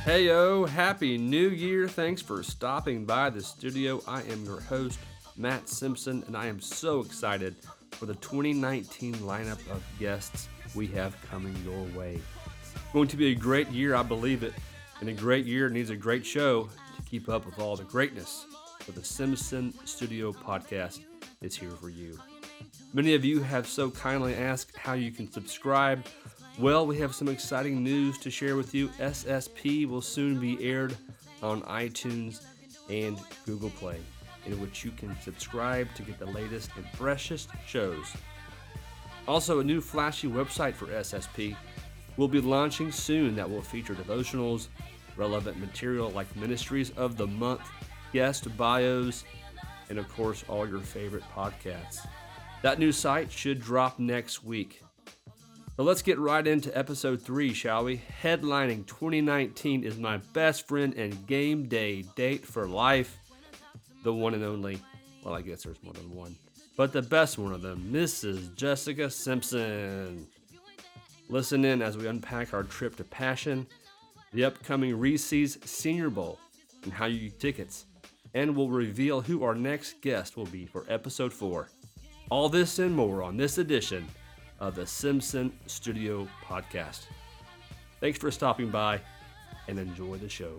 Heyo, happy new year. Thanks for stopping by the studio. I am your host, Matt Simpson, and I am so excited for the 2019 lineup of guests we have coming your way. Going to be a great year, I believe it, and a great year needs a great show to keep up with all the greatness. So the Simpson Studio Podcast is here for you. Many of you have so kindly asked how you can subscribe. Well, we have some exciting news to share with you. SSP will soon be aired on iTunes and Google Play, in which you can subscribe to get the latest and freshest shows. Also, a new flashy website for SSP will be launching soon that will feature devotionals, relevant material like Ministries of the Month, guest bios, and of course, all your favorite podcasts. That new site should drop next week. So let's get right into episode 3, shall we? Headlining 2019 is my best friend and game day date for life, the one and only, well, I guess there's more than one, but the best one of them, Mrs. Jessica Simpson. Listen in as we unpack our trip to Passion, the upcoming Reese's Senior Bowl, and how you get tickets, and we'll reveal who our next guest will be for episode 4. All this and more on this edition of the Simpson Studio Podcast. Thanks for stopping by and enjoy the show.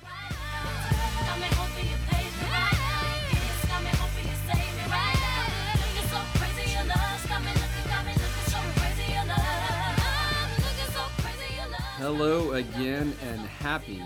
Hello again and happy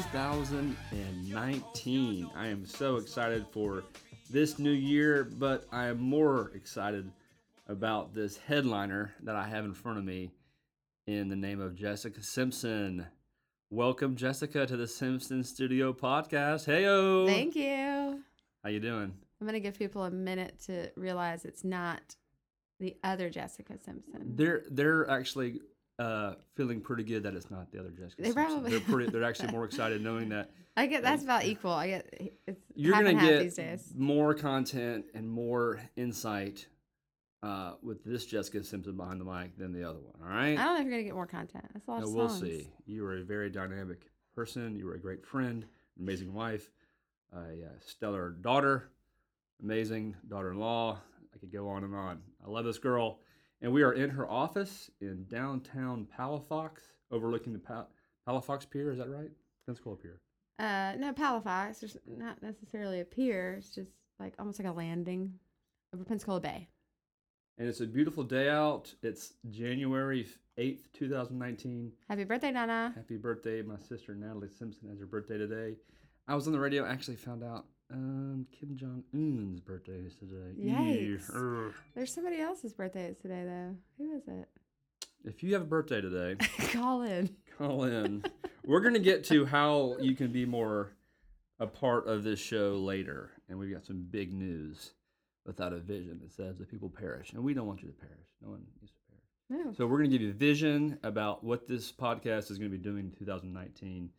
2019. I am so excited for this new year, but I am more excited about this headliner that I have in front of me in the name of Jessica Simpson. Welcome, Jessica, to the Simpson Studio Podcast. Heyo! Thank you. How you doing? I'm going to give people a minute to realize it's not the other Jessica Simpson. They're actually feeling pretty good that it's not the other Jessica Simpson. They're actually more excited knowing that. I get that's about equal. It's you're half gonna and half get these days. More content and more insight with this Jessica Simpson behind the mic than the other one. All right. I don't know if you're gonna get more content. That's a lot of We'll songs. see. You are a very dynamic person. You are a great friend, amazing wife, a stellar daughter, amazing daughter-in-law. I could go on and on. I love this girl. And we are in her office in downtown Palafox, overlooking the Palafox Pier. Is that right? Pensacola Pier. No, Palafox. There's not necessarily a pier. It's just like almost like a landing over Pensacola Bay. And it's a beautiful day out. It's January 8th, 2019. Happy birthday, Nana. Happy birthday. My sister Natalie Simpson has her birthday today. I was on the radio, actually found out Kim Jong-un's birthday is today. Yikes. There's somebody else's birthday is today, though. Who is it? If you have a birthday today, Call in. We're going to get to how you can be more a part of this show later. And we've got some big news. Without a vision, it says that people perish. And we don't want you to perish. No one needs to perish. No. So we're going to give you a vision about what this podcast is going to be doing in 2019.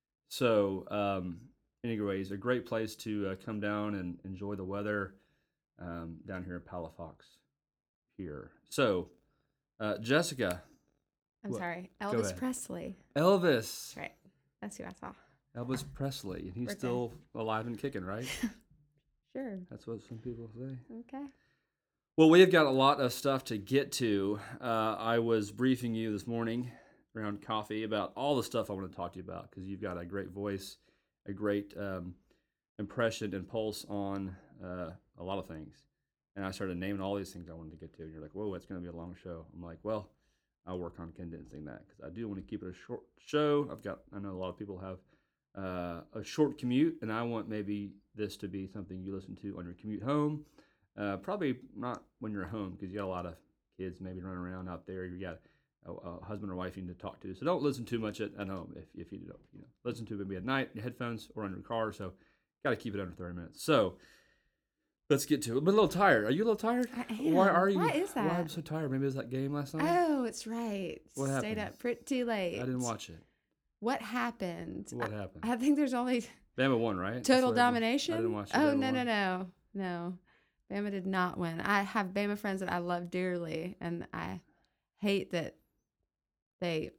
So, anyways, a great place to come down and enjoy the weather down here in Palafox here. So, Jessica. I'm sorry. Elvis Presley. Elvis. That's right. That's who I saw. Elvis Presley. And he's Birthday. still alive and kicking, right? Sure. That's what some people say. Okay. Well, we've got a lot of stuff to get to. I was briefing you this morning around coffee about all the stuff I want to talk to you about because you've got a great voice, a great impression and pulse on a lot of things. And I started naming all these things I wanted to get to. And you're like, whoa, it's going to be a long show. I'm like, well, I'll work on condensing that because I do want to keep it a short show. I know a lot of people have a short commute, and I want maybe this to be something you listen to on your commute home. Probably not when you're home because you got a lot of kids maybe running around out there. You got a husband or wife you need to talk to, so don't listen too much at home. If you don't, listen to it maybe at night, your headphones or on your car. So got to keep it under 30 minutes. So let's get to it. I'm a little tired. Are you a little tired? I am. Why are you? Why is that? Why I'm so tired? Maybe it was that game last night. Oh, it's right. What Stayed happened? up pretty late. I didn't watch it. What happened? What happened? I think there's only Bama won, right? total domination. I didn't watch it. Oh, Bama won. no. Bama did not win. I have Bama friends that I love dearly, and I hate that they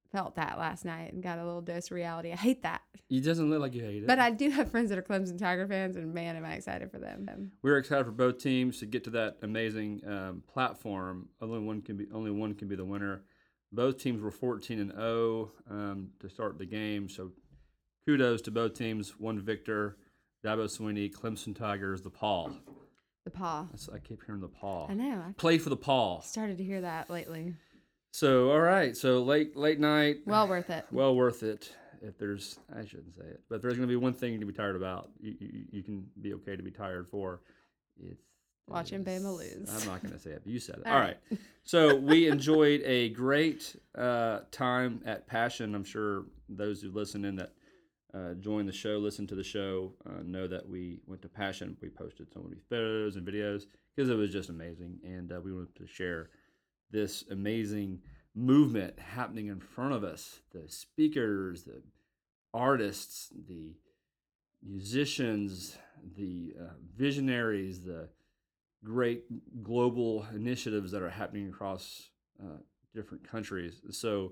felt that last night and got a little dose of reality. I hate that. It doesn't look like you hate it. But I do have friends that are Clemson Tiger fans, and man, am I excited for them. We're excited for both teams to get to that amazing platform. Only one can be the winner. Both teams were 14-0 to start the game, so kudos to both teams. One victor, Dabo Swinney, Clemson Tigers, the Paw. The Paw. I keep hearing the Paw. I know. I Play for the Paw. started to hear that lately. So all right, so late night. Well worth it. Well worth it. If there's, I shouldn't say it, but if there's going to be one thing you can be tired about, you can be okay to be tired for. It's Watching Bama lose. I'm not going to say it, but you said it. All All right. right. So we enjoyed a great time at Passion. I'm sure those who listen in that join the show, listen to the show, know that we went to Passion. We posted so many photos and videos because it was just amazing, and we wanted to share this amazing movement happening in front of us. The speakers, the artists, the musicians, the visionaries, the great global initiatives that are happening across different countries. So,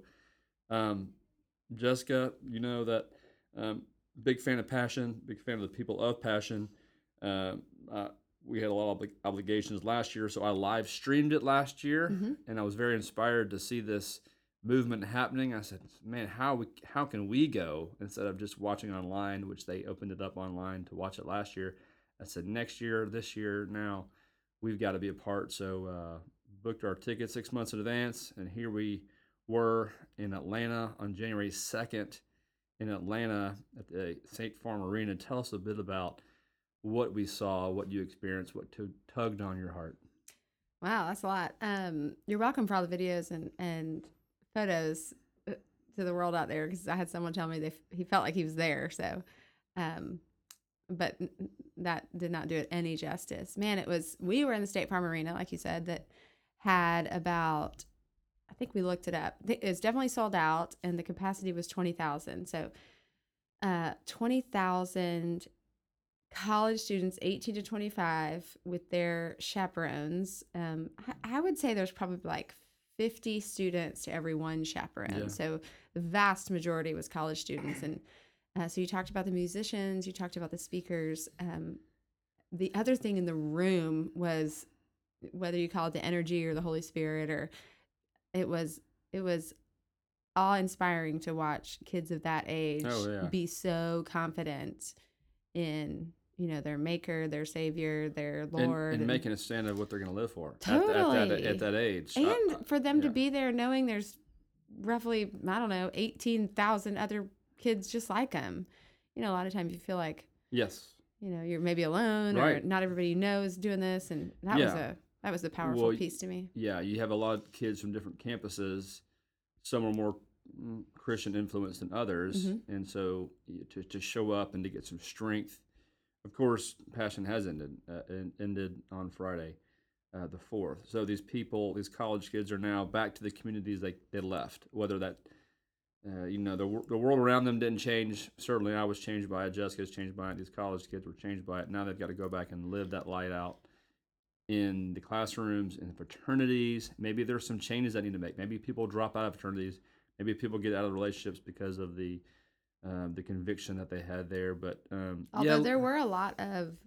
Jessica, you know that big fan of Passion, big fan of the people of Passion. We had a lot of obligations last year, so I live streamed it last year, and I was very inspired to see this movement happening. I said, man, how can we go instead of just watching online, which they opened it up online to watch it last year. I said, next year, this year, now, we've got to be a part. So booked our tickets 6 months in advance, and here we were in Atlanta on January 2nd in Atlanta at the State Farm Arena. Tell us a bit about what we saw, what you experienced, what tugged on your heart. Wow, that's a lot. You're welcome for all the videos and photos to the world out there, because I had someone tell me he felt like he was there. So, but that did not do it any justice. Man, we were in the State Farm Arena, like you said, that had about, I think we looked it up. It was definitely sold out, and the capacity was 20,000. So, 20,000 college students, 18 to 25, with their chaperones. I would say there's probably like 50 students to every one chaperone. Yeah. So the vast majority was college students. And so you talked about the musicians, you talked about the speakers. The other thing in the room was, whether you call it the energy or the Holy Spirit, or it was awe-inspiring to watch kids of that age be so confident in, their maker, their savior, their Lord. And making a stand of what they're going to live for Totally. at that age. And for them to be there knowing there's roughly, 18,000 other kids just like them. A lot of times you feel like, yes, you're maybe alone, right, or not everybody you know is doing this. And that was the powerful piece to me. Yeah, you have a lot of kids from different campuses. Some are more Christian influenced than others. And so to show up and to get some strength. Of course, Passion has ended on Friday, the 4th. So these college kids are now back to the communities they left. Whether that, the world around them didn't change. Certainly I was changed by it. Jessica's changed by it. These college kids were changed by it. Now they've got to go back and live that light out in the classrooms, in the fraternities. Maybe there's some changes that need to make. Maybe people drop out of fraternities. Maybe people get out of relationships because of the conviction that they had there. But although there were a lot of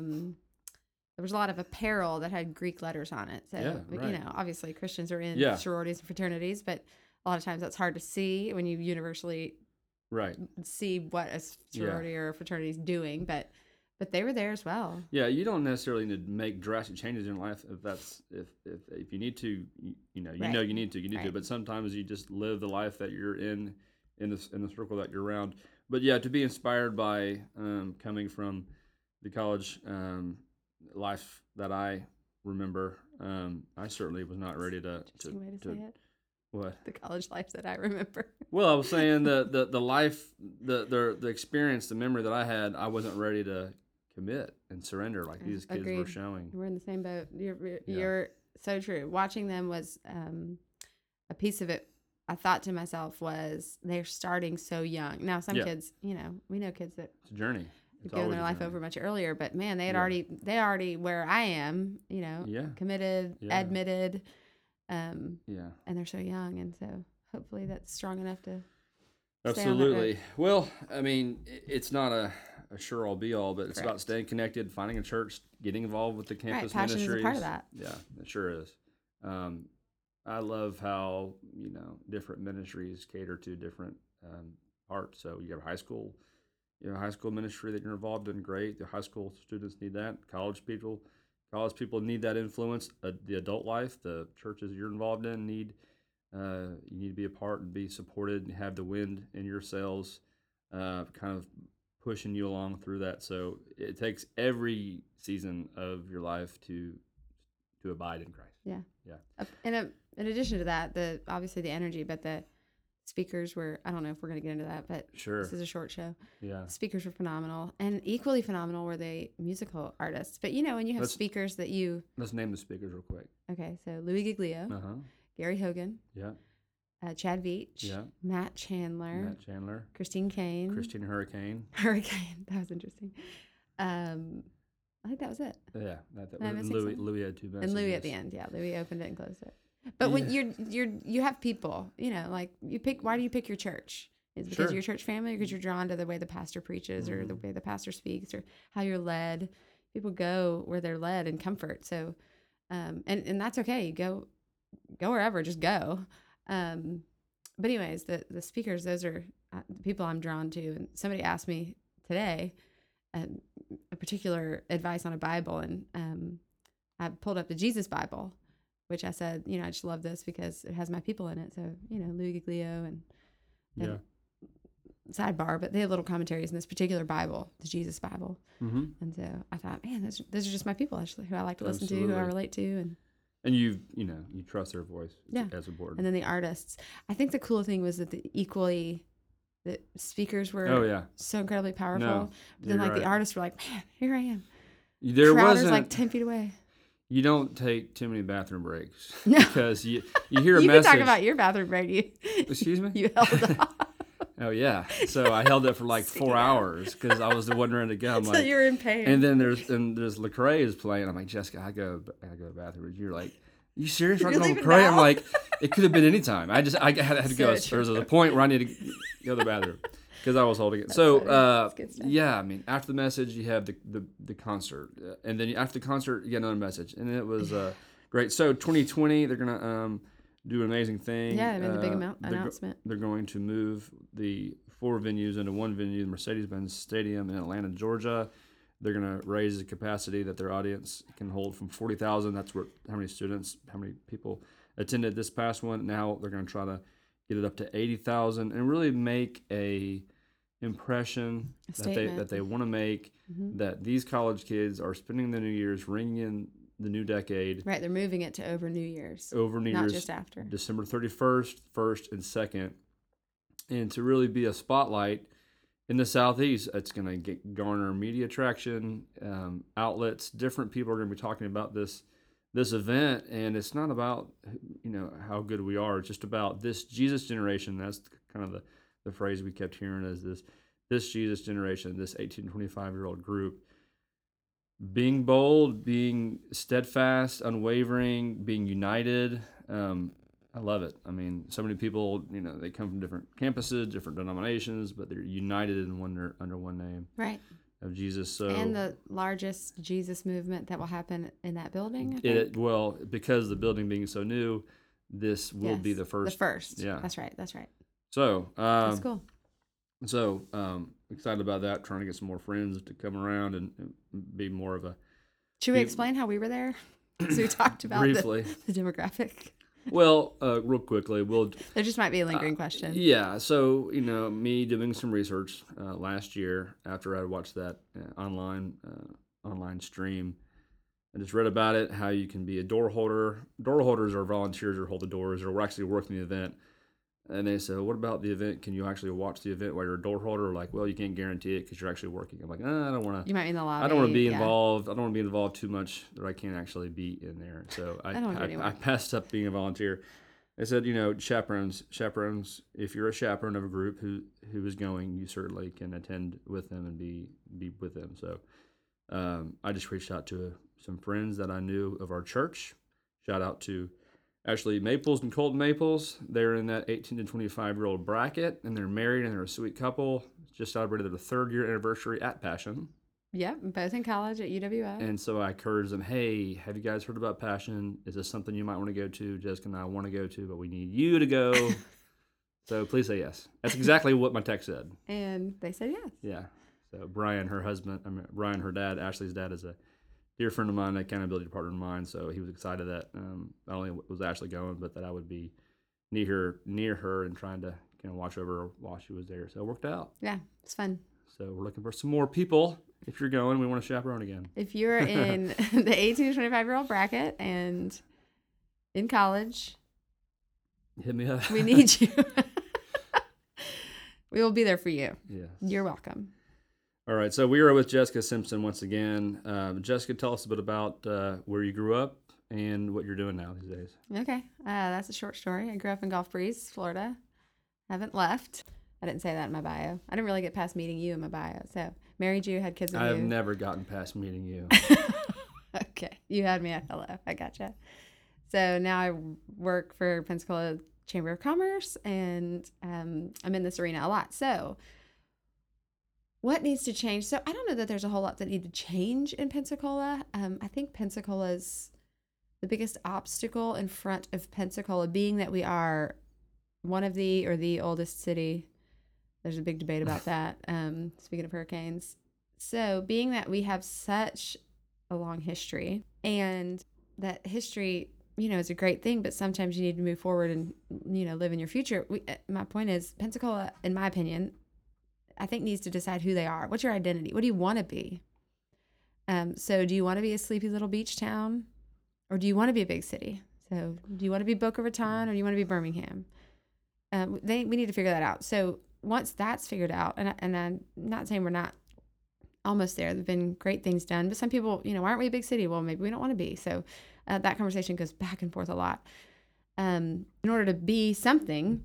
apparel that had Greek letters on it. So right. Obviously Christians are in sororities and fraternities, but a lot of times that's hard to see when you universally see what a sorority or a fraternity is doing. But they were there as well. Yeah, you don't necessarily need to make drastic changes in life if you need to. You need to. But sometimes you just live the life that you're in the circle that you're around. But yeah, to be inspired by coming from the college life that I remember, I certainly was not ready to. Interesting way to say it. What? The college life that I remember. Well, I was saying the life, the experience, the memory that I had, I wasn't ready to commit and surrender like these kids were showing. We're in the same boat. You're so true. Watching them was a piece of it. I thought to myself was they're starting so young. Now some kids, we know kids that it's a journey. It's given their life over much earlier, but man, they already where I am, committed, admitted, and they're so young, and so hopefully that's strong enough to stay on that road. Absolutely. Well, I mean, it's not a sure all be all, but it's about Correct. staying connected, finding a church, getting involved with the Right, campus passion is a ministries. part of that. Yeah, it sure is. I love how different ministries cater to different parts. So you have high school, high school ministry that you're involved in. Great, the high school students need that. College people need that influence. The adult life, the churches you're involved in need. You need to be a part and be supported and have the wind in your sails, kind of pushing you along through that. So it takes every season of your life to abide in Christ. Yeah. Yeah. In addition to that, obviously the energy, but the speakers were, I don't know if we're going to get into that, but Sure. this is a short show. Yeah. Speakers were phenomenal, and equally phenomenal were the musical artists. But when you have speakers that let's name the speakers real quick. Okay, so Louis Giglio, Gary Hogan, Yeah. Chad Veach, Yeah. Matt Chandler, Christine Kane, Christine Hurricane. That was interesting. I think that was it. Yeah, Am I missing Louis. something? Louis had 2 messages. And Louis at the end. Yeah, Louis opened it and closed it. But when you have people, like you pick. Why do you pick your church? Is it because of your church family, or because you're drawn to the way the pastor preaches, or the way the pastor speaks, or how you're led? People go where they're led in comfort. So, and that's okay. You go wherever. Just go. But anyways, the speakers, those are the people I'm drawn to. And somebody asked me today a particular advice on a Bible, and I pulled up the Jesus Bible, which I said, I just love this because it has my people in it. So, Louis Giglio and sidebar, but they have little commentaries in this particular Bible, the Jesus Bible. Mm-hmm. And so I thought, man, those are just my people, actually, who I like to listen to, who I relate to, and you trust their voice. As important. And then the artists. I think the cool thing was that the speakers were so incredibly powerful. No, but then the artists were like, man, here I am. There Crowder's like 10 feet away. You don't take too many bathroom breaks. No. Because you hear a message. You can talk about your bathroom break. Excuse me? You held off. Oh, yeah. So I held it for like 4 hours because I was the one ready to go. I'm so like, you're in pain. And then there's Lecrae is playing. I'm like, Jessica, I gotta go to the bathroom. You're like, you serious? We're going to Lecrae? I'm like, it could have been any time. I had to go. There was a point where I needed to go to the bathroom because I was holding it. That's so, yeah, I mean, after the message, you have the concert. And then after the concert, you get another message. And it was great. So 2020, they're going to do an amazing thing. Yeah, I mean, the big announcement. They're going to move the 4 venues into one venue, the Mercedes-Benz Stadium in Atlanta, Georgia. They're going to raise the capacity that their audience can hold from 40,000. That's how many people attended this past one. Now they're going to try to get it up to 80,000 and really make a impression that they want to make, that these college kids are spending the New Year's ringing in the new decade. Right, they're moving it to over New Year's. Not just after. December 31st, 1st, and 2nd. And to really be a spotlight in the Southeast, it's going to garner media traction, outlets. Different people are going to be talking about this event, and it's not about how good we are. It's just about this Jesus generation. That's kind of the phrase we kept hearing, is this Jesus generation, this 18 to 25-year-old group, being bold, being steadfast, unwavering, being united. I love it. I mean, so many people, they come from different campuses, different denominations, but they're united under one name. Right. Of Jesus. So, and the largest Jesus movement that will happen in that building. Because the building being so new, this will be the first. The first. Yeah. That's right. So that's cool. So excited about that. Trying to get some more friends to come around and be more of a. Should we explain how we were there? So we talked about briefly the demographic. Well, real quickly, there just might be a lingering question. Yeah, so me doing some research last year after I watched that online stream, I just read about it. How you can be a door holder. Door holders are volunteers who hold the doors, or we're actually working the event. And they said, "What about the event? Can you actually watch the event while you're a door holder?" Like, well, you can't guarantee it because you're actually working. I'm like, I don't want to. You might be in the lobby. I don't want to be involved. I don't want to be involved too much that I can't actually be in there. So I passed up being a volunteer. They said, chaperones. If you're a chaperone of a group who is going, you certainly can attend with them and be with them. So I just reached out to some friends that I knew of our church. Shout out to Actually, Maples and Colton Maples, they're in that 18 to 25-year-old bracket, and they're married, and they're a sweet couple. Just celebrated their 3rd-year anniversary at Passion. Yeah, both in college at UWI. And so I encouraged them, hey, have you guys heard about Passion? Is this something you might want to go to? Jessica and I want to go to, but we need you to go. So please say yes. That's exactly what my text said. And they said yes. Yeah. So Brian, Brian, her dad, Ashley's dad, is a dear friend of mine, an accountability partner of mine. So he was excited that not only was Ashley going, but that I would be near her and trying to watch over her while she was there. So it worked out. Yeah, it's fun. So we're looking for some more people. If you're going, we want to chaperone again. If you're in the 18 to 25-year-old bracket and in college, hit me up. We need you. We will be there for you. Yes. You're welcome. All right. So we are with Jessica Simpson once again. Jessica, tell us a bit about where you grew up and what you're doing now these days. Okay. That's a short story. I grew up in Gulf Breeze, Florida. Haven't left. I didn't say that in my bio. I didn't really get past meeting you in my bio. So married you, had kids with you. I've never gotten past meeting you. Okay. You had me at hello. I gotcha. So now I work for Pensacola Chamber of Commerce, and I'm in this arena a lot. So what needs to change? So I don't know that there's a whole lot that need to change in Pensacola. I think Pensacola's the biggest obstacle in front of Pensacola being that we are one of the oldest city. There's a big debate about that. Speaking of hurricanes. So being that we have such a long history, and that history, is a great thing, but sometimes you need to move forward and, live in your future. My point is Pensacola, in my opinion, I think needs to decide who they are. What's your identity? What do you want to be? So do you want to be a sleepy little beach town, or do you want to be a big city? So do you want to be Boca Raton, or do you want to be Birmingham? We need to figure that out. So once that's figured out, and I'm not saying we're not almost there. There've been great things done, but some people, why aren't we a big city? Well, maybe we don't want to be. So that conversation goes back and forth a lot. In order to be something,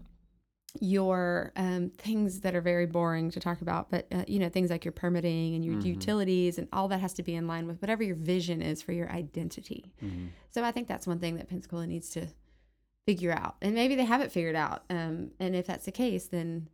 your things that are very boring to talk about, but things like your permitting and your utilities and all that has to be in line with whatever your vision is for your identity. So I think that's one thing that Pensacola needs to figure out, and maybe they haven't figured out. And if that's the case, then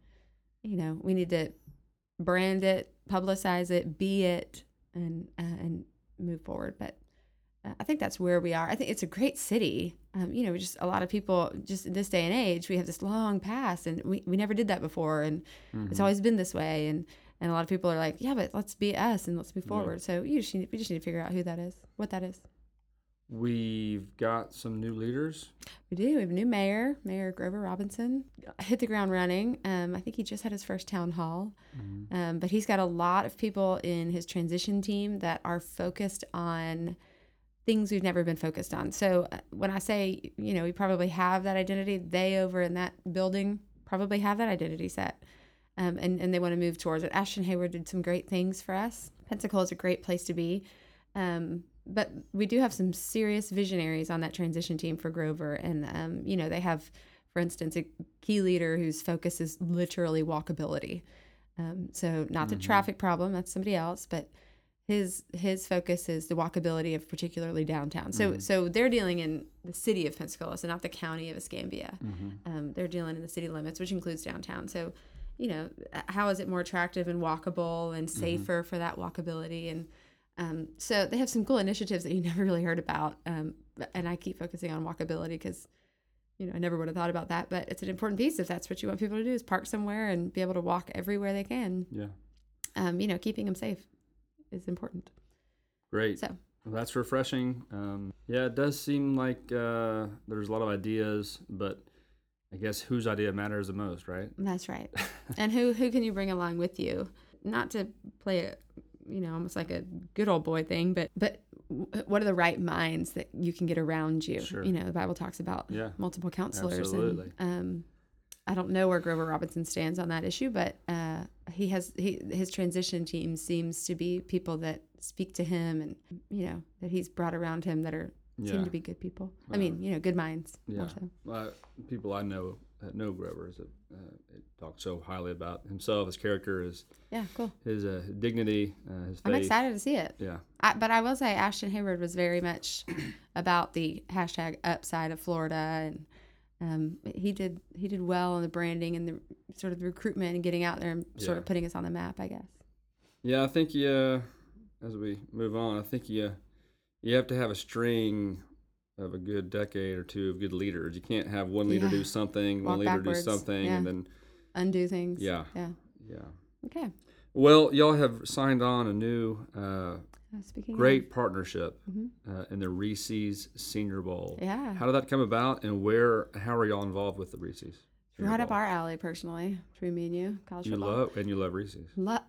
we need to brand it, publicize it, be it, and move forward. But I think that's where we are. I think it's a great city. Just a lot of people, just in this day and age, we have this long past, and we never did that before, and it's always been this way. And a lot of people are like, yeah, but let's be us and let's move forward. Yeah. So we just need to figure out who that is, what that is. We've got some new leaders. We do. We have a new mayor, Mayor Grover Robinson. Hit the ground running. I think he just had his first town hall. But he's got a lot of people in his transition team that are focused on things we've never been focused on. So when I say, we probably have that identity, they over in that building probably have that identity set. And they want to move towards it. Ashton Hayward did some great things for us. Pensacola is a great place to be. But we do have some serious visionaries on that transition team for Grover. And, they have, for instance, a key leader whose focus is literally walkability. So not the traffic problem, that's somebody else, but his focus is the walkability of particularly downtown. So they're dealing in the city of Pensacola, so not the county of Escambia. They're dealing in the city limits, which includes downtown. So, how is it more attractive and walkable and safer for that walkability? And so they have some cool initiatives that you never really heard about. And I keep focusing on walkability because, I never would have thought about that. But it's an important piece if that's what you want people to do, is park somewhere and be able to walk everywhere they can. Yeah. Keeping them safe is important. Great. So well, that's refreshing. Yeah, it does seem like there's a lot of ideas, but I guess whose idea matters the most, right? That's right. And who can you bring along with you? Not to play it, almost like a good old boy thing, but what are the right minds that you can get around you? Sure. The Bible talks about multiple counselors. Absolutely. And I don't know where Grover Robinson stands on that issue, but his transition team seems to be people that speak to him, and that he's brought around him that seem to be good people. Good minds. Yeah. People I know No Grover. It talked so highly about himself, his character, his cool. His dignity, his faith. I'm excited to see it. Yeah. But I will say Ashton Hayward was very much about the hashtag upside of Florida, and he did well on the branding and the sort of the recruitment and getting out there and sort of putting us on the map, I guess. Yeah, I think as we move on, I think you have to have a string of a good decade or two of good leaders. You can't have one leader do something, one leader do something, and then undo things. Yeah. Okay. Well, y'all have signed on a new great partnership in the Reese's Senior Bowl. Yeah. How did that come about, and how are y'all involved with the Reese's? Right up our alley, personally, between me and you. College football. You love Reese's.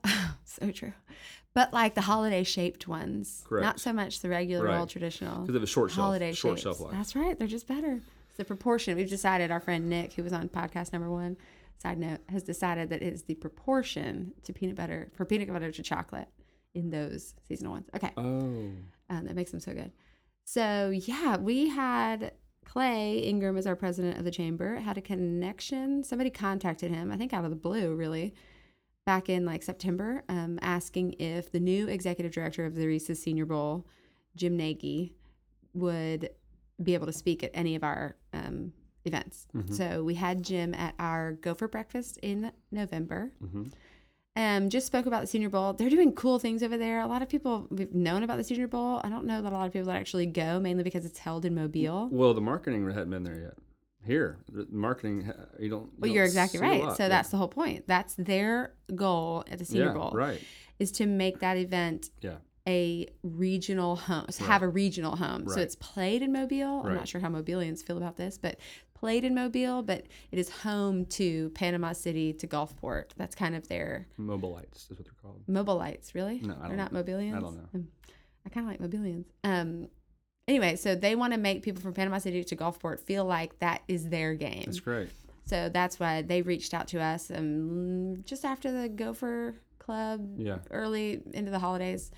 So true. But like the holiday shaped ones. Correct. Not so much the regular old traditional. Because of a short shelf life. That's right. They're just better. It's the proportion. We've decided, our friend Nick, who was on podcast number 1, side note, has decided that it is the proportion to peanut butter to chocolate in those seasonal ones. Okay. Oh. That makes them so good. So yeah, we had Clay Ingram as our president of the chamber, had a connection. Somebody contacted him, I think out of the blue, really, back in like September, asking if the new executive director of the Reese's Senior Bowl, Jim Nagy, would be able to speak at any of our events. Mm-hmm. So we had Jim at our Gopher Breakfast in November. Mm-hmm. Just spoke about the Senior Bowl. They're doing cool things over there. A lot of people have known about the Senior Bowl. I don't know that a lot of people that actually go, mainly because it's held in Mobile. Well, the marketing hadn't been there yet. Here, the marketing, you don't. Well, you're exactly right. So that's the whole point. That's their goal at the Senior Bowl. Right. Is to make that event a regional home. So have a regional home. Right. So it's played in Mobile. I'm not sure how Mobilians feel about this, but played in Mobile, but it is home to Panama City, to Gulfport. That's kind of their... Mobilites is what they're called. Mobilites, really? No, they're not Mobilians? I don't know. I kind of like Mobilians. Anyway, so they want to make people from Panama City to Gulfport feel like that is their game. That's great. So that's why they reached out to us just after the Gopher Club, early into the holidays,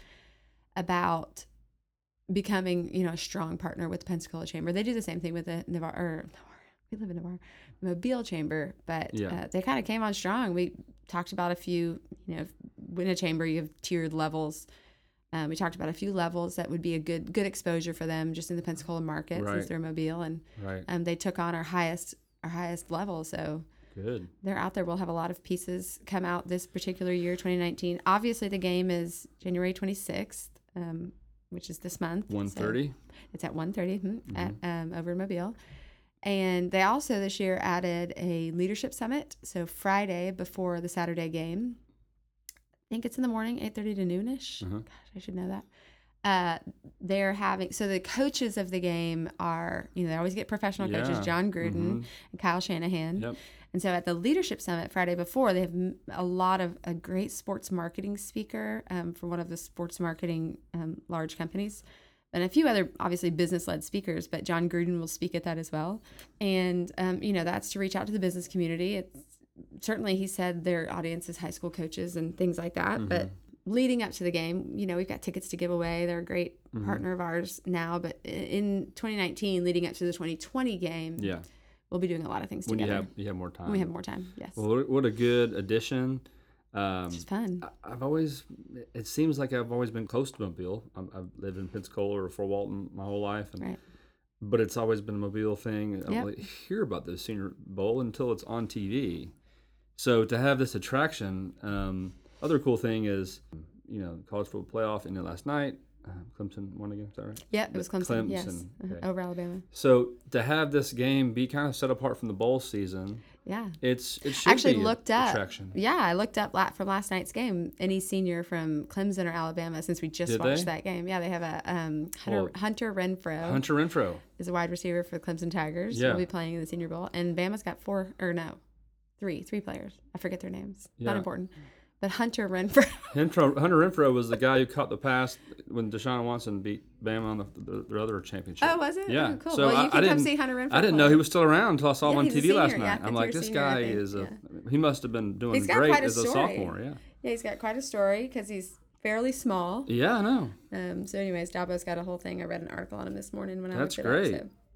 about becoming, a strong partner with the Pensacola Chamber. They do the same thing with the Navarre. We live in Navarre, Mobile Chamber, but they kind of came on strong. We talked about a few, in a chamber you have tiered levels. We talked about a few levels that would be a good exposure for them just in the Pensacola market since they're Mobile, and they took on our highest level. So good. They're out there. We'll have a lot of pieces come out this particular year, 2019. Obviously, the game is January 26th, which is this month. 1:30. So it's at 1:30 at over in Mobile. And they also this year added a leadership summit. So Friday before the Saturday game. I think it's in the morning, 8:30 to noonish. Gosh, I should know that. They're having, so the coaches of the game are, they always get professional coaches, John Gruden and Kyle Shanahan. Yep. And so at the leadership summit Friday before, they have a great sports marketing speaker from one of the sports marketing large companies, and a few other obviously business-led speakers, but John Gruden will speak at that as well. And, that's to reach out to the business community. It's certainly, he said their audience is high school coaches and things like that. But leading up to the game, we've got tickets to give away. They're a great partner of ours now. But in 2019, leading up to the 2020 game, we'll be doing a lot of things together. When you have more time. When we have more time, yes. Well, what a good addition. It's just fun. It seems like I've always been close to Mobile. I've lived in Pensacola or Fort Walton my whole life. But it's always been a Mobile thing. I don't really hear about the Senior Bowl until it's on TV. So to have this attraction, other cool thing is, college football playoff ended last night. Clemson won again, is that right? Yeah, it was Clemson, yes. Okay. Over Alabama. So to have this game be kind of set apart from the bowl season, it should actually be looked an up. Attraction. Yeah, I looked up from last night's game, any senior from Clemson or Alabama, since we just watched that game. Yeah, they have a Hunter Renfrow. Hunter Renfrow is a wide receiver for the Clemson Tigers. Yeah. Will be playing in the Senior Bowl. And Bama's got three players. I forget their names. Not important. But Hunter Renfrow. Hunter Renfrow was the guy who caught the pass when Deshaun Watson beat Bama on their other championship. Oh, was it? Yeah. Oh, cool. So well, you can come see Hunter Renfrow. I didn't know he was still around until I saw him on TV last night. Yeah, I'm like, this guy is he must have been doing great as a sophomore. Yeah. Yeah, he's got quite a story because he's fairly small. Yeah, I know. So anyways, Dabo's got a whole thing. I read an article on him this morning when I looked it up. That's great.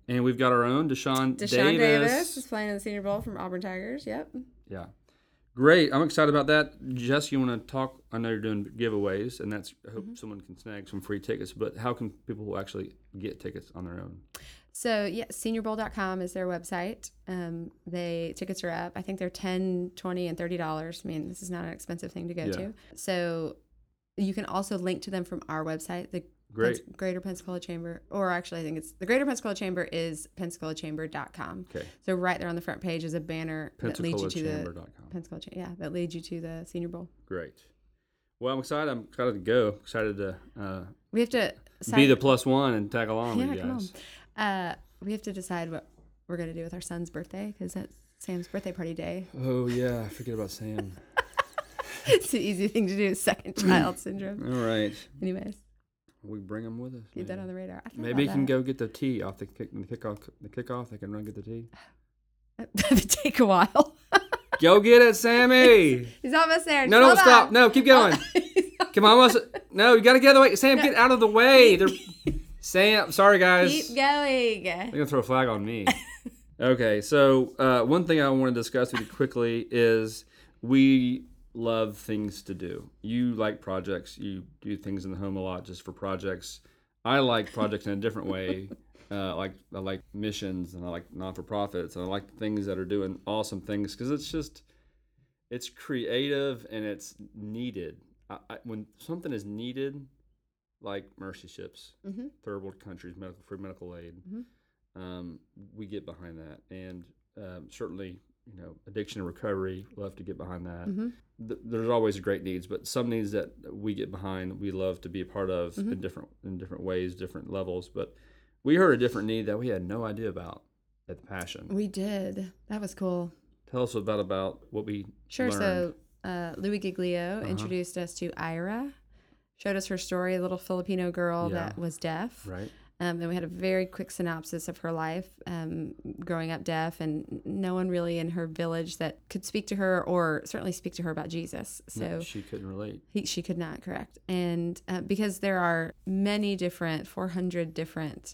And we've got our own Deshaun Davis is playing in the Senior Bowl from Auburn Tigers. Yep. Yeah. Great. I'm excited about that. Jess, you want to talk? I know you're doing giveaways, and I hope someone can snag some free tickets, but how can people actually get tickets on their own? So, yeah, seniorbowl.com is their website. Tickets are up. I think they're $10, $20, and $30. I mean, this is not an expensive thing to go to. So you can also link to them from our website, the Greater Pensacola Chamber, or actually I think it's the Greater Pensacola Chamber is pensacolachamber.com. Okay. So right there on the front page is a banner that leads you to Pensacolachamber.com. that leads you to the Senior Bowl. Great. Well, I'm excited. I'm excited to go. Excited to we have to be the +1 and tag along with you guys. Come on. We have to decide what we're going to do with our son's birthday because that's Sam's birthday party day. Oh, yeah. I forget about Sam. It's an easy thing to do, second child syndrome. All right. Anyways. We bring them with us. Keep that on the radar. Maybe you can go get the tee off the kickoff. They can run get the tee. It'd take a while. Go get it, Sammy. He's almost there. No, stop. No, keep going. Come on, almost. No, you got to get out of the way. Sam, get out of the way. Sam, sorry, guys. Keep going. They're going to throw a flag on me. Okay, so one thing I want to discuss with you quickly is we love things to do. You like projects. You do things in the home a lot just for projects. I like projects in a different way. I like missions, and I like non-for-profits, and I like things that are doing awesome things because it's creative and it's needed. When something is needed, like mercy ships, third world countries, free medical aid, we get behind that, and certainly, addiction and recovery, love to get behind that. There's always great needs, but some needs that we get behind, we love to be a part of in different ways, different levels. But we heard a different need that we had no idea about at the Passion. We did. That was cool. Tell us about what we learned. So Louis Giglio introduced us to Ira, showed us her story, a little Filipino girl that was deaf. Right. Then we had a very quick synopsis of her life, growing up deaf, and no one really in her village that could speak to her or certainly speak to her about Jesus. So she couldn't relate. She could not, correct. And because there are many different, 400 different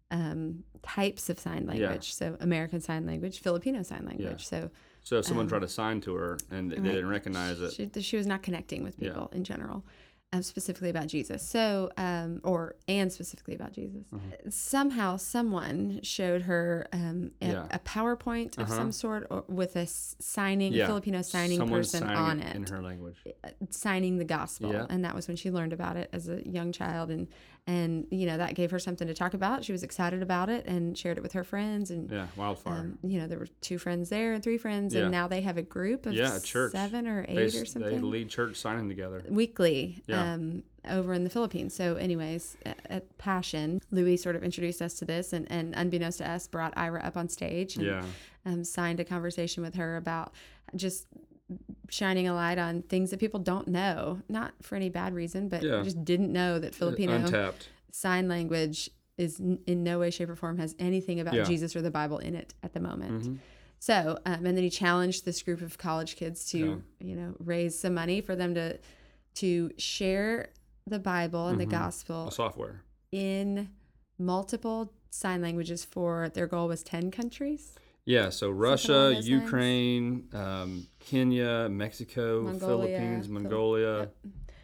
types of sign language. So American Sign Language, Filipino Sign Language. So if someone tried to sign to her and they didn't recognize it. She was not connecting with people in general. Specifically about Jesus. So, and specifically about Jesus. Somehow, someone showed her a PowerPoint of some sort with a signing, a Filipino signing person on it. In her language. Signing the gospel. Yeah. And that was when she learned about it as a young child. And that gave her something to talk about. She was excited about it and shared it with her friends. And wildfire. There were 2 friends there and 3 friends. And now they have a group of a church. 7 or 8 or something. They lead church signing together. Weekly. Over in the Philippines. So anyways, at Passion, Louis sort of introduced us to this and unbeknownst to us, brought Ira up on stage and signed a conversation with her about just shining a light on things that people don't know, not for any bad reason, but just didn't know that Filipino Untapped. Sign language is in no way, shape, or form has anything about Jesus or the Bible in it at the moment. So, and then he challenged this group of college kids to, raise some money for them to share the Bible and the gospel software in multiple sign languages for their goal was 10 countries. Yeah, so Russia, Ukraine, Kenya, Mexico, Philippines, Mongolia. Yep.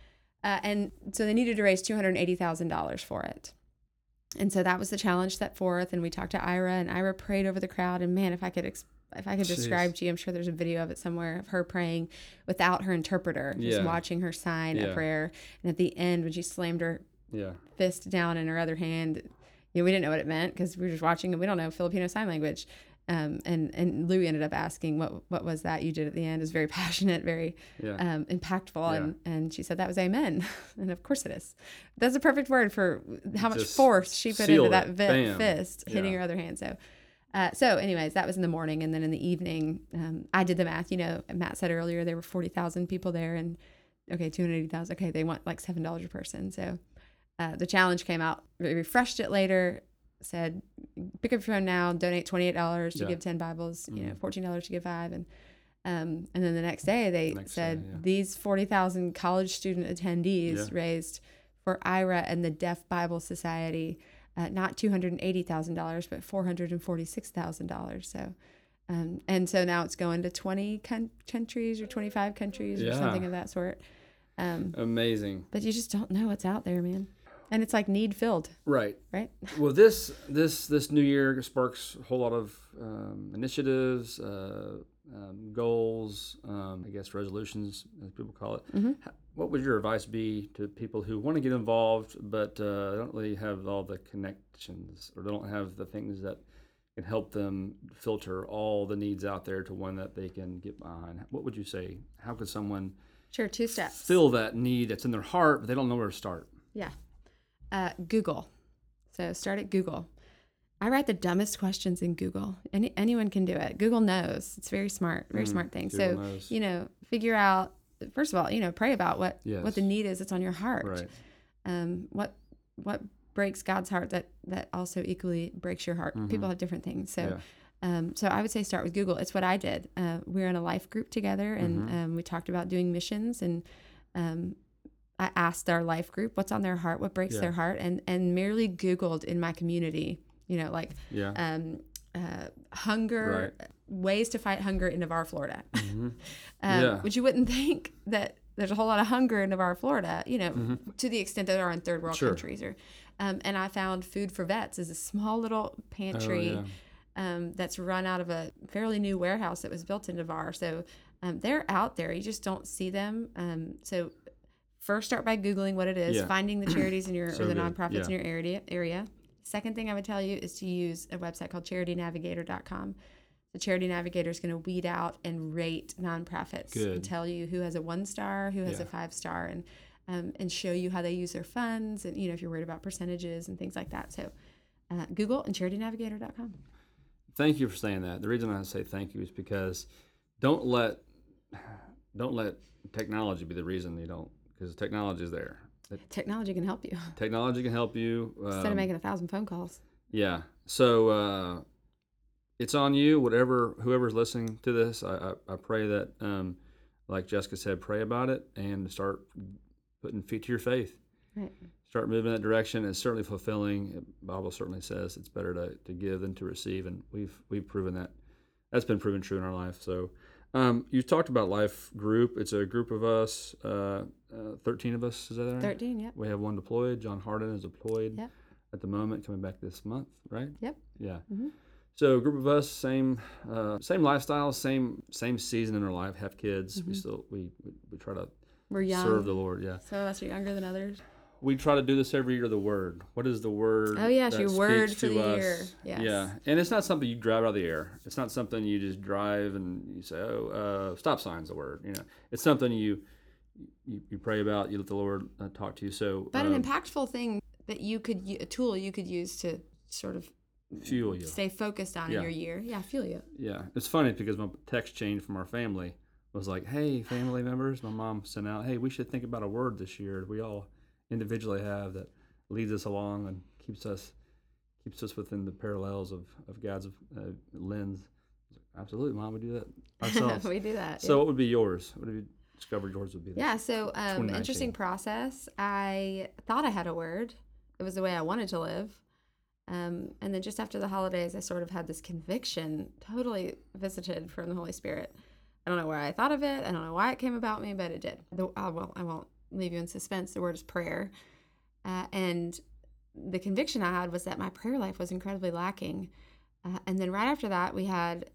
And so they needed to raise $280,000 for it. And so that was the challenge set forth. And we talked to Ira, and Ira prayed over the crowd. And man, if I could describe to you, I'm sure there's a video of it somewhere of her praying without her interpreter, just watching her sign a prayer. And at the end, when she slammed her fist down in her other hand, we didn't know what it meant because we were just watching and we don't know Filipino Sign Language. And Louis ended up asking, what was that you did at the end? It was very passionate, very impactful. And she said that was amen. And of course it is. That's a perfect word for how much force she put into that fist hitting her other hand. So anyways, that was in the morning. And then in the evening, I did the math. Matt said earlier there were 40,000 people there, and okay, 280,000. Okay, they want like $7 a person. So the challenge came out. We refreshed it later. Said, pick up your phone now, donate $28 to give 10 Bibles, $14 to give 5. And then the next day they said these 40,000 college student attendees raised for Ira and the Deaf Bible Society not $280,000, but $446,000. So, and so now it's going to 20 countries or 25 countries or something of that sort. Amazing. But you just don't know what's out there, man. And it's like need filled. Right. Right. Well, this new year sparks a whole lot of initiatives, goals, I guess resolutions, as people call it. Mm-hmm. What would your advice be to people who want to get involved but don't really have all the connections, or they don't have the things that can help them filter all the needs out there to one that they can get behind? What would you say? How could someone Sure, 2 steps. fill that need that's in their heart, but they don't know where to start? Yeah. Google. So start at Google. I write the dumbest questions in Google. Anyone can do it. Google knows. It's very smart thing. Google So, knows. Figure out, first of all, pray about what the need is that's on your heart. Right. What breaks God's heart that also equally breaks your heart. Mm-hmm. People have different things. So, so I would say start with Google. It's what I did. We're in a life group together, and we talked about doing missions, and I asked our life group what's on their heart, what breaks their heart, and merely Googled in my community, hunger, ways to fight hunger in Navarre, Florida. Mm-hmm. Which you wouldn't think that there's a whole lot of hunger in Navarre, Florida, to the extent that there are in third world countries. And I found Food for Vets is a small little pantry that's run out of a fairly new warehouse that was built in Navarre. So they're out there. You just don't see them. So first start by Googling what it is, finding the charities in your or the nonprofits in your area. Second thing I would tell you is to use a website called charitynavigator.com. The Charity Navigator is going to weed out and rate nonprofits and tell you who has a 1-star, who has a 5-star, and show you how they use their funds, and if you're worried about percentages and things like that. So Google and charitynavigator.com. Thank you for saying that. The reason I say thank you is because don't let technology be the reason you don't, because technology is there. Technology can help you. Technology can help you. Instead of making 1,000 phone calls. Yeah. So it's on you, whoever's listening to this. I pray that, like Jessica said, pray about it and start putting feet to your faith. Right. Start moving in that direction. It's certainly fulfilling. The Bible certainly says it's better to give than to receive, and we've proven that. That's been proven true in our life. So you talked about Life Group. It's a group of us, 13 of us, is that right? 13, yep. We have one deployed. John Harden is deployed Yep. at the moment, coming back this month, right? Yep. Yeah. Mm-hmm. So a group of us, same lifestyle, same season in our life, have kids. Mm-hmm. We try to We're young. serve the Lord, yeah. Some of us are younger than others. We try to do this every year, the Word. What is the Word? Oh, yes, that your word speaks for to the us? year. Yes. Yeah, and it's not something you drive out of the air. It's not something you just drive and you say, stop sign's the Word. It's something you pray about, you let the Lord talk to you. So, but an impactful thing that a tool you could use to sort of fuel you, stay focused on in your year. Yeah, fuel you. Yeah, it's funny because my text chain from our family was like, hey, family members, my mom sent out, hey, we should think about a word this year we all individually have that leads us along and keeps us within the parallels of God's lens. Absolutely, Mom, we do that ourselves. We do that. So what would be yours? What have you discovered yours would be? Yeah, so interesting process. I thought I had a word. It was the way I wanted to live. And then just after the holidays, I sort of had this conviction, totally visited from the Holy Spirit. I don't know where I thought of it. I don't know why it came about me, but it did. I won't leave you in suspense. The word is prayer. And the conviction I had was that my prayer life was incredibly lacking. And then right after that, we had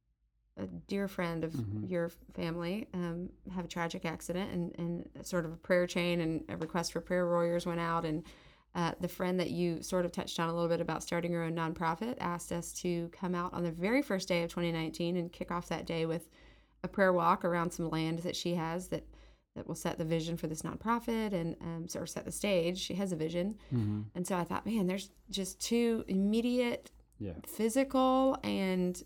a dear friend of your family have a tragic accident, and sort of a prayer chain and a request for prayer warriors went out. And the friend that you sort of touched on a little bit about starting her own nonprofit asked us to come out on the very first day of 2019 and kick off that day with a prayer walk around some land that she has that will set the vision for this nonprofit and sort of set the stage. She has a vision. And so I thought, man, there's just two immediate physical and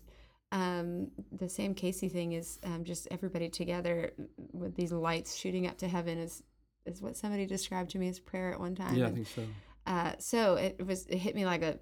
the Sam Casey thing is just everybody together with these lights shooting up to heaven is what somebody described to me as prayer at one time. Yeah, I think so. So it hit me like a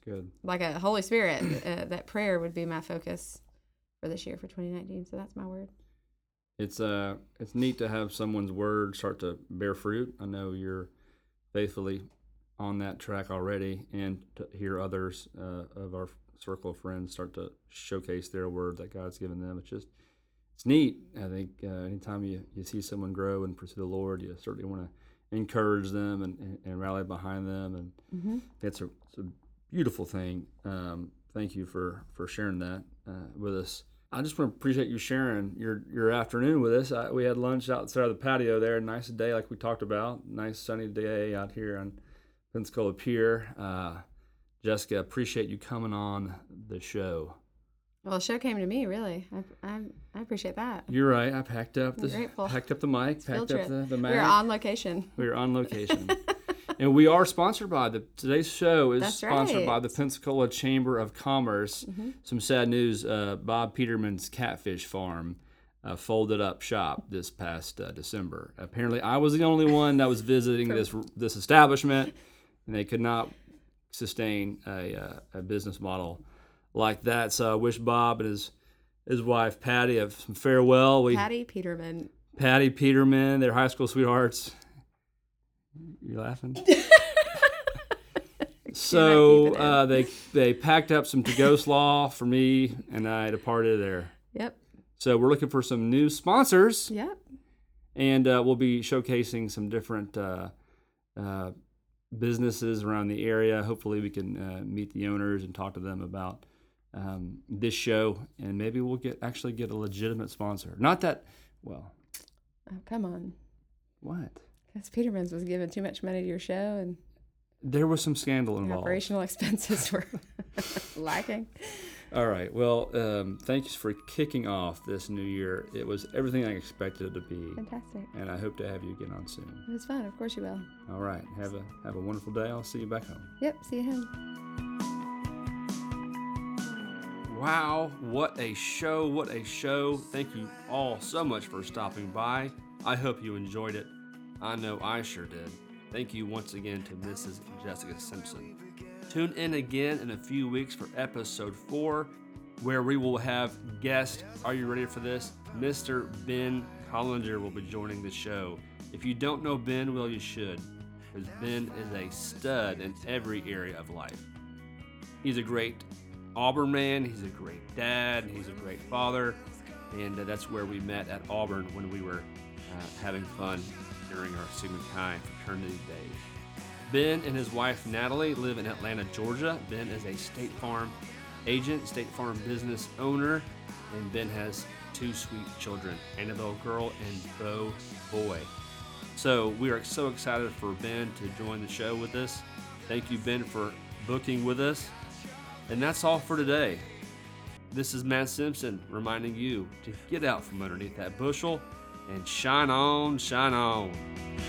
Holy Spirit that prayer would be my focus for this year for 2019. So that's my word. It's neat to have someone's word start to bear fruit. I know you're faithfully on that track already, and to hear others of our circle of friends start to showcase their word that God's given them. It's neat. I think anytime you see someone grow and pursue the Lord, you certainly want to encourage them and rally behind them, and it's a beautiful thing. Thank you for sharing that with us. I just want to appreciate you sharing your afternoon with us. We had lunch outside of the patio there. Nice day, like we talked about. Nice sunny day out here on Pensacola Pier. Jessica, appreciate you coming on the show. Well, the show came to me, really. I appreciate that. You're right. I packed up the mic, packed up the mag. We were on location. And we are sponsored by today's show is sponsored by the Pensacola Chamber of Commerce. Some sad news, Bob Peterman's Catfish Farm folded up shop this past December. Apparently I was the only one that was visiting this establishment, and they could not sustain a business model like that. So I wish Bob and his wife Patty some farewell. Patty Peterman, their high school sweethearts. You laughing? So they packed up some to-go slaw for me, and I departed there. Yep. So we're looking for some new sponsors. Yep. And we'll be showcasing some different businesses around the area. Hopefully we can meet the owners and talk to them about this show, and maybe we'll get a legitimate sponsor. Not that, well. Oh, come on. What? Because Peterman's was giving too much money to your show, and there was some scandal involved. Operational expenses were lacking. All right. Well, thanks for kicking off this new year. It was everything I expected it to be. Fantastic. And I hope to have you again on soon. It was fun. Of course you will. All right. Have a wonderful day. I'll see you back home. Yep. See you home. Wow. What a show. What a show. Thank you all so much for stopping by. I hope you enjoyed it. I know I sure did. Thank you once again to Mrs. Jessica Simpson. Tune in again in a few weeks for episode 4, where we will have guest, are you ready for this? Mr. Ben Collinger will be joining the show. If you don't know Ben, well, you should, because Ben is a stud in every area of life. He's a great Auburn man, he's a great dad, he's a great father, and that's where we met at Auburn when we were having fun during our Sigma Chi fraternity days. Ben and his wife Natalie live in Atlanta, Georgia. Ben is a State Farm agent, State Farm business owner, and Ben has 2 sweet children, Annabelle girl and Bo boy. So we are so excited for Ben to join the show with us. Thank you, Ben, for booking with us. And that's all for today. This is Matt Simpson reminding you to get out from underneath that bushel and shine on, shine on.